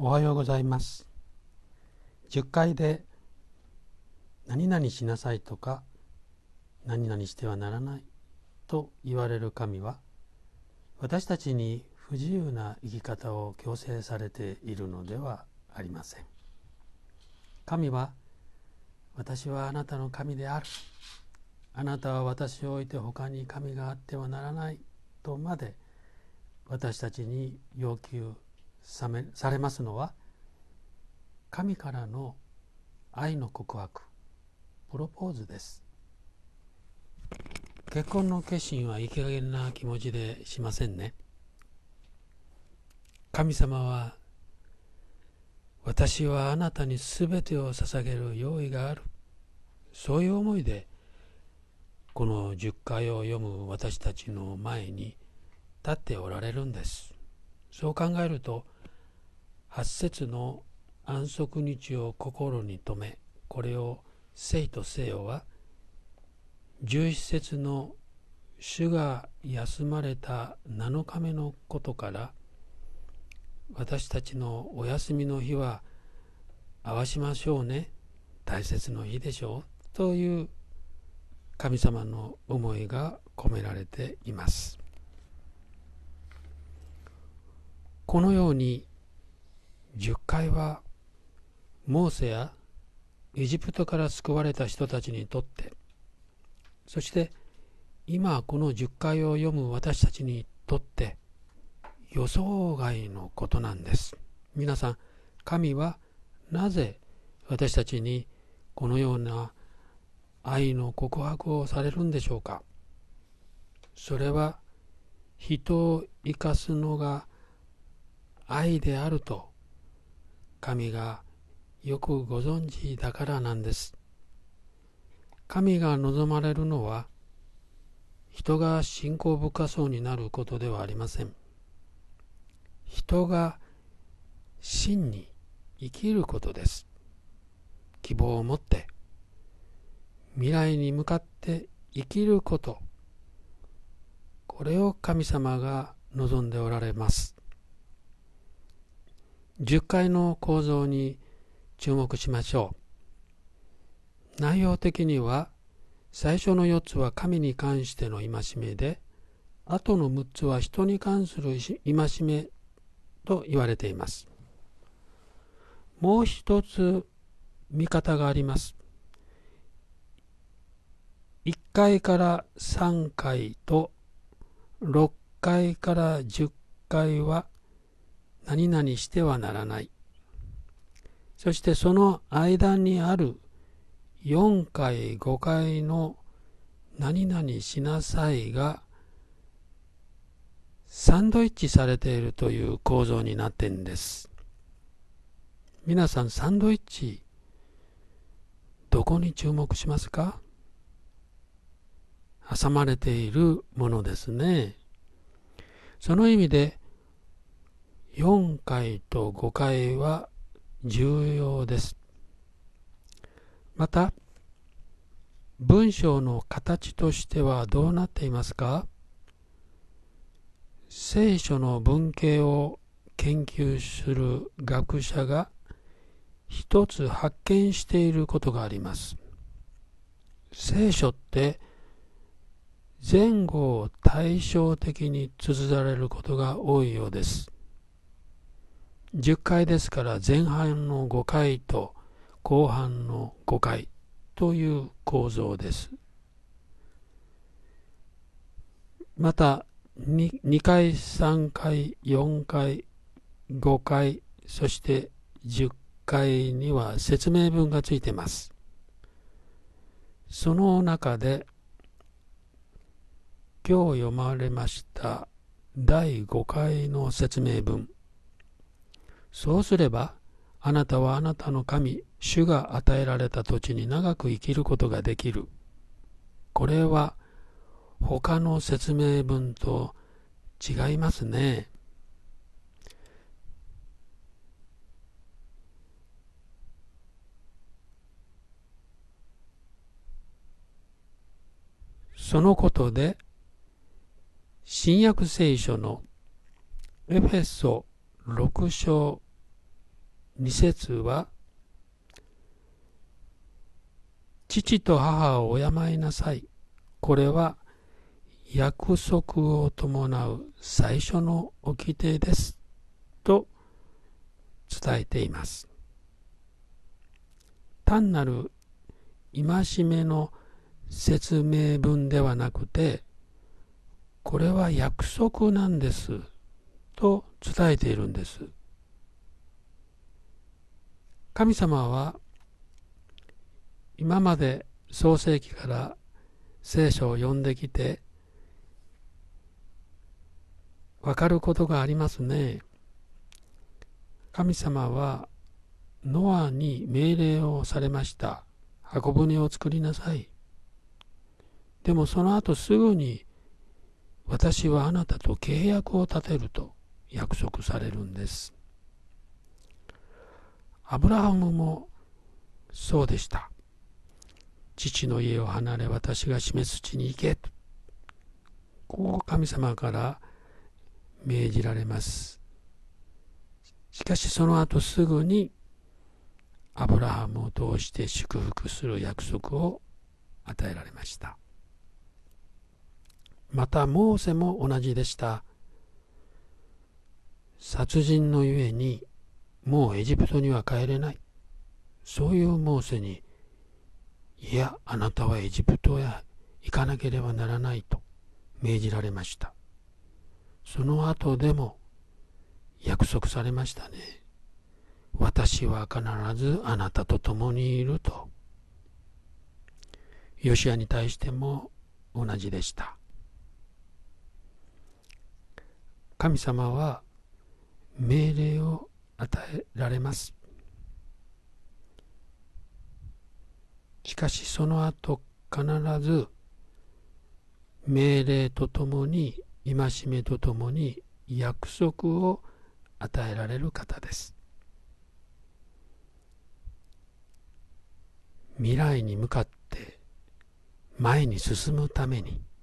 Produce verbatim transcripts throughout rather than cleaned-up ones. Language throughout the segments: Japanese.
おはようございます。じゅっかいで何々しなさいとか何々してはならないと言われる神は、私たちに不自由な生き方を強制されているのではありません。神は、私はあなたの神である、あなたは私を置いて他に神があってはならないとまで私たちに要求されますのは、神からの愛の告白、プロポーズです。結婚の決心はいい加減な気持ちでしませんね。神様は、私はあなたにすべてを捧げる用意がある、そういう思いでこのじゅっかいを読む私たちの前に立っておられるんです。そう考えると、はち節の安息日を心に留め、これを聖とせよは、じゅういち節の主が休まれたなのかめのことから、私たちのお休みの日は合わしましょうね、大切な日でしょうという神様の思いが込められています。このようにじゅっかいはモーセやエジプトから救われた人たちにとって、そして今このじゅっかいを読む私たちにとって予想外のことなんです。皆さん、神はなぜ私たちにこのような愛の告白をされるんでしょうか。それは人を生かすのが愛であると神がよくご存知だからなんです。神が望まれるのは人が信仰深そうになることではありません。人が真に生きることです。希望を持って未来に向かって生きること、これを神様が望んでおられます。じゅっかいの構造に注目しましょう。内容的には最初のよっつは神に関しての戒めで、あとのむっつは人に関する戒めと言われています。もう一つ見方があります。いっかいからさんかいとろっかいからじゅっかいは何々してはならない。そしてその間にあるよんかいごかいの何々しなさいがサンドイッチされているという構造になっているんです。皆さん、サンドイッチどこに注目しますか？挟まれているものですね。その意味でよんかいとごかいは重要です。また、文章の形としてはどうなっていますか？聖書の文系を研究する学者が一つ発見していることがあります。聖書って前後を対照的に綴られることが多いようです。じゅっかいですから前半のごかいと後半のごかいという構造です。また 2, にかい、さんかい、よんかい、ごかい、そしてじゅっかいには説明文がついています。その中で今日読まれましただいごかいの説明文。そうすればあなたはあなたの神、主が与えられた土地に長く生きることができる。これは他の説明文と違いますね。そのことで新約聖書のエフェソろく章に節は、父と母を敬いなさい。これは約束を伴う最初の掟です。と伝えています。単なる戒めの説明文ではなくて、これは約束なんですと伝えているんです。神様は今まで創世記から聖書を読んできてわかることがありますね。神様はノアに命令をされました。箱舟を作りなさい。でもその後すぐに私はあなたと契約を立てると約束されるんです。アブラハムもそうでした。父の家を離れ私が示す地に行けと、こう神様から命じられます。しかしその後すぐにアブラハムを通して祝福する約束を与えられました。またモーセも同じでした。殺人のゆえにもうエジプトには帰れない。そういうモーセに、いや、あなたはエジプトへ行かなければならないと命じられました。その後でも約束されましたね。私は必ずあなたと共にいると。ヨシアに対しても同じでした。神様は命令を与えられます。しかしその後必ず命令とともに戒めとともに約束を与えられる方です。未来に向かって前に進むために、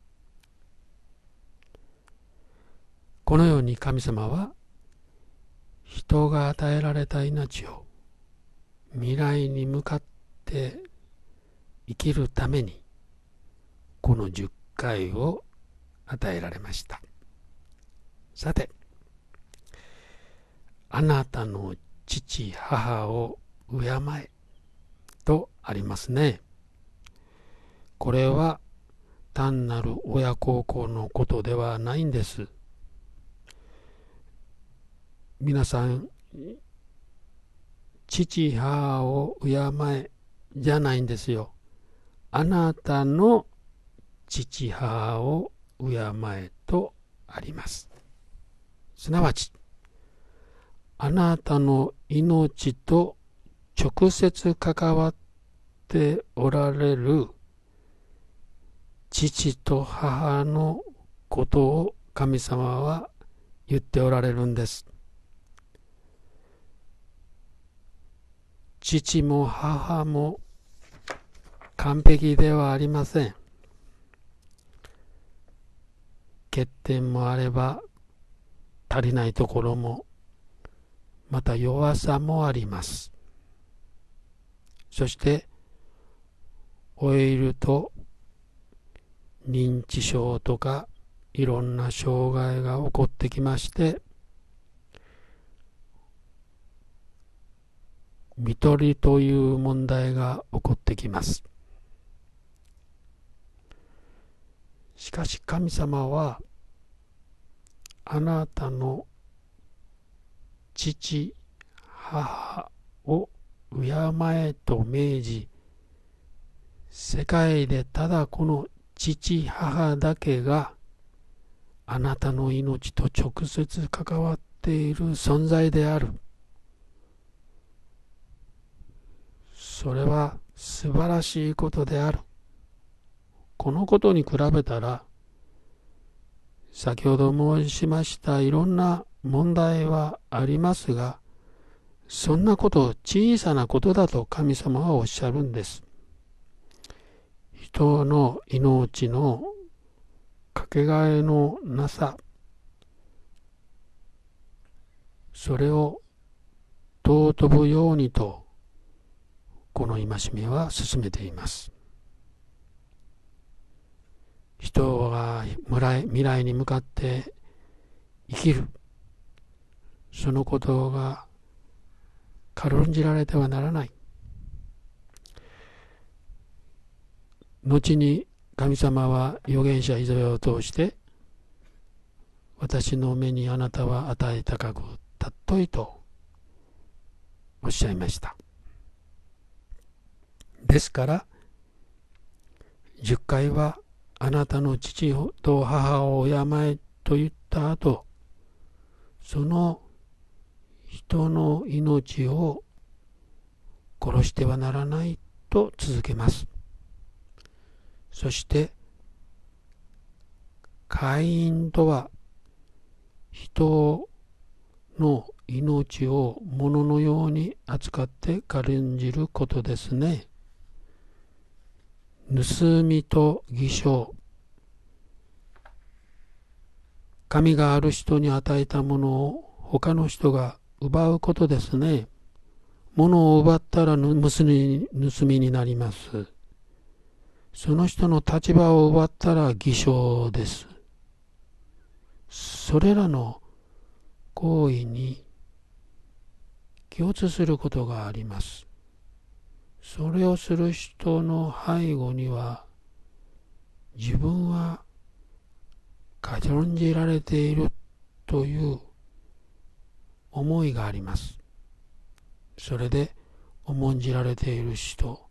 このように神様は人が与えられた命を未来に向かって生きるためにこのじゅっかいを与えられました。さて、あなたの父母を敬えとありますね。これは単なる親孝行のことではないんです。皆さん、父母を敬えじゃないんですよ。あなたの父母を敬えとあります。すなわち、あなたの命と直接関わっておられる父と母のことを神様は言っておられるんです。父も母も完璧ではありません。欠点もあれば足りないところも、また弱さもあります。そして老いると認知症とかいろんな障害が起こってきまして、看取りという問題が起こってきます。しかし神様はあなたの父母を敬えと命じ、世界でただこの父母だけがあなたの命と直接関わっている存在である。それは素晴らしいことである。このことに比べたら、先ほど申しましたいろんな問題はありますが、そんなこと小さなことだと神様はおっしゃるんです。人の命のかけがえのなさ、それを尊ぶようにと、この戒めは進めています。人が未来、未来に向かって生きる、そのことが軽んじられてはならない。後に神様は預言者イザヤを通して、私の目にあなたは与え高く尊いとおっしゃいました。ですからじゅっかいはあなたの父と母を敬えと言った後、その人の命を殺してはならないと続けます。そしてカインとは人の命を物のように扱って軽んじることですね。盗みと偽証、神がある人に与えたものを他の人が奪うことですね。物を奪ったら盗み、盗みになります。その人の立場を奪ったら偽証です。それらの行為に共通することがあります。それをする人の背後には、自分は軽んじられているという思いがあります。それで重んじられている人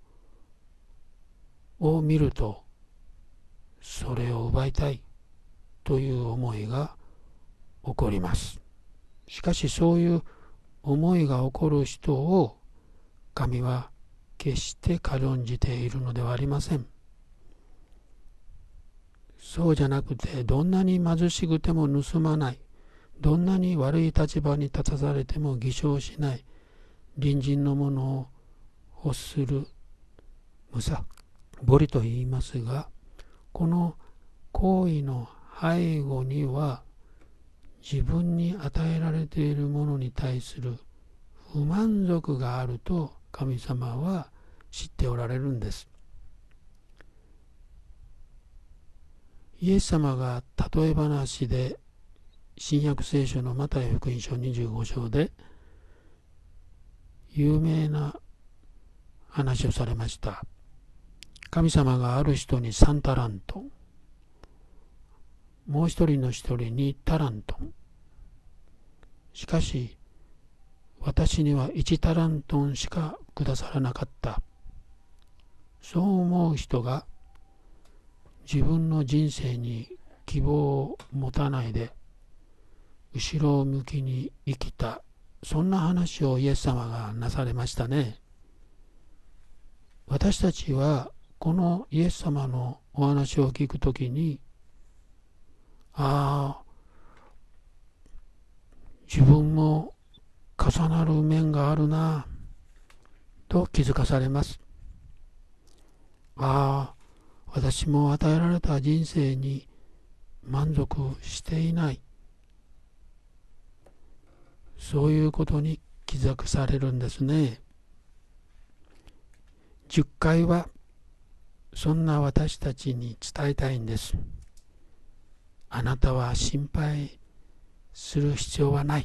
を見ると、それを奪いたいという思いが起こります。しかしそういう思いが起こる人を神は決して軽んじているのではありません。そうじゃなくて、どんなに貧しくても盗まない、どんなに悪い立場に立たされても偽証しない、隣人のものを欲するむさぼりと言いますが、この行為の背後には自分に与えられているものに対する不満足があると神様は知っておられるんです。イエス様が例え話で新約聖書のマタイ福音書にじゅうご章で有名な話をされました。神様がある人にさんタラント、もう一人の一人にタラント、しかし私にはいちタラントンしかくださらなかった。そう思う人が自分の人生に希望を持たないで後ろ向きに生きた、そんな話をイエス様がなされましたね。私たちはこのイエス様のお話を聞くときに、ああ、自分も重なる面があるなと気づかされます。ああ、私も与えられた人生に満足していない、そういうことに気づかされるんですね。じゅっかいはそんな私たちに伝えたいんです。あなたは心配する必要はない。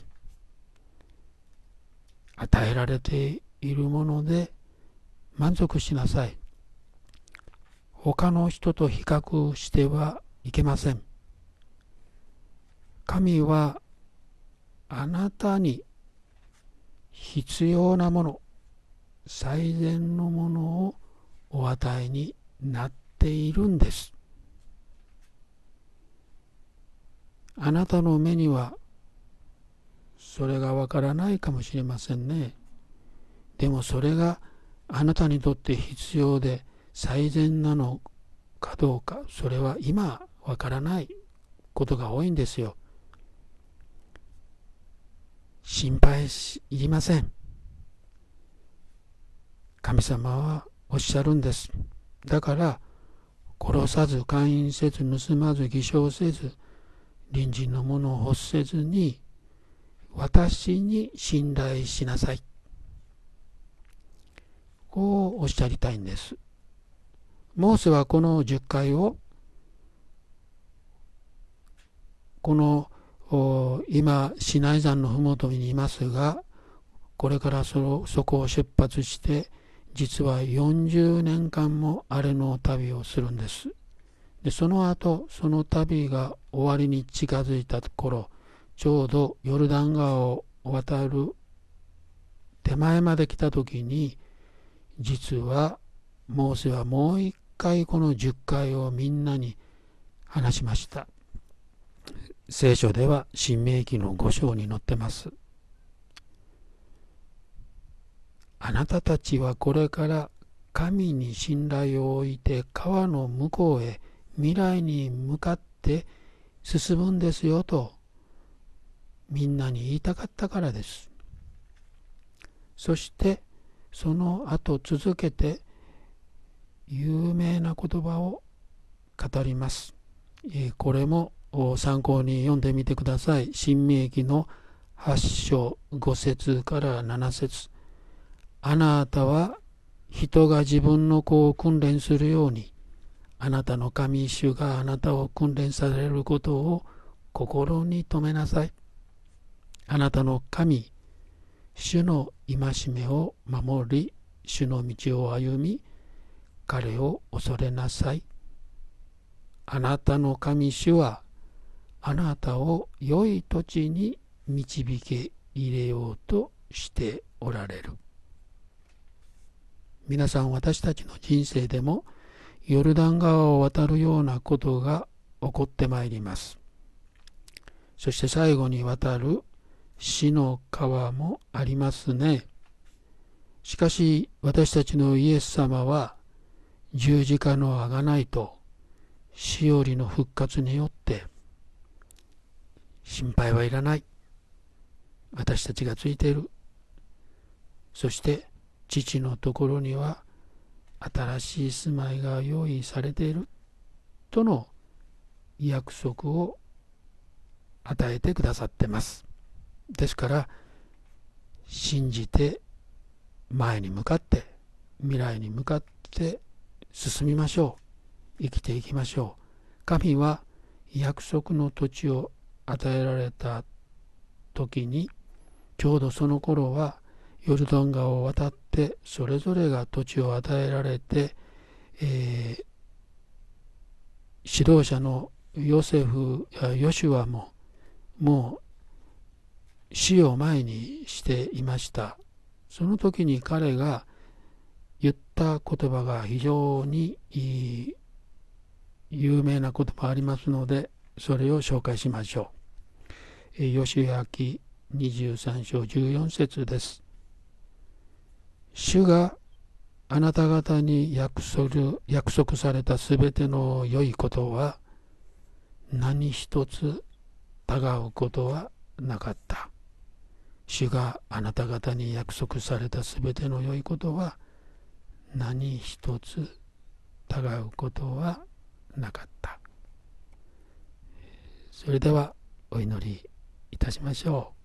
与えられているもので満足しなさい。他の人と比較してはいけません。神はあなたに必要なもの、最善のものをお与えになっているんです。あなたの目にはそれがわからないかもしれませんね。でもそれがあなたにとって必要で最善なのかどうか、それは今わからないことが多いんですよ。心配しいりません。神様はおっしゃるんです。だから殺さず、姦淫せず、盗まず、偽証せず、隣人のものを欲せずに私に信頼しなさいこうおっしゃりたいんです。モーセはこのじゅっかいをこの今シナイ山のふもとにいますが、これからそ, そこを出発して実はよんじゅうねんかんも荒れの旅をするんです。でその後その旅が終わりに近づいた頃、ちょうどヨルダン川を渡る手前まで来た時に、実はモーセはもう一回このじゅっかいをみんなに話しました。聖書では申命記のご章に載ってます。あなたたちはこれから神に信頼を置いて川の向こうへ未来に向かって進むんですよとみんなに言いたかったからです。そしてその後続けて有名な言葉を語ります。これも参考に読んでみてください。申命記のはち章ご節からなな節。あなたは人が自分の子を訓練するように、あなたの神主があなたを訓練されることを心に留めなさい。あなたの神主の戒めを守り、主の道を歩み、彼を恐れなさい。あなたの神主はあなたを良い土地に導け入れようとしておられる。皆さん、私たちの人生でもヨルダン川を渡るようなことが起こってまいります。そして最後に渡る死の川もありますね。しかし私たちのイエス様は十字架の贖いと死よりの復活によって心配はいらない。私たちがついている。そして父のところには新しい住まいが用意されているとの約束を与えてくださってます。ですから信じて前に向かって未来に向かって進みましょう。生きていきましょう。神は約束の土地を与えられた時に、ちょうどその頃はヨルダン川を渡ってそれぞれが土地を与えられて、えー、指導者のヨセフやヨシュアももう死を前にしていました。その時に彼が言った言葉が非常に有名な言葉ありますので、それを紹介しましょう。ヨシュア記にじゅうさん章じゅうよん節です。主があなた方に約束、約束されたすべての良いことは何一つ疑うことはなかった。主があなた方に約束されたすべての良いことは何一つ疑うことはなかった。それではお祈りいたしましょう。